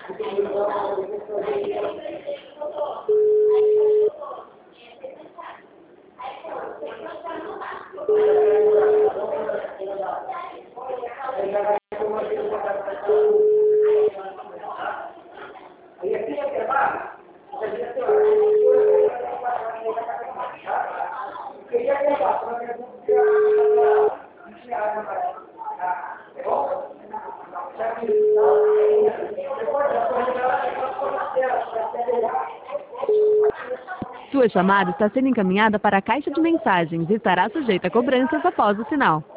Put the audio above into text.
Sua chamada está sendo encaminhada para a caixa de mensagens e estará sujeita a cobranças após o sinal.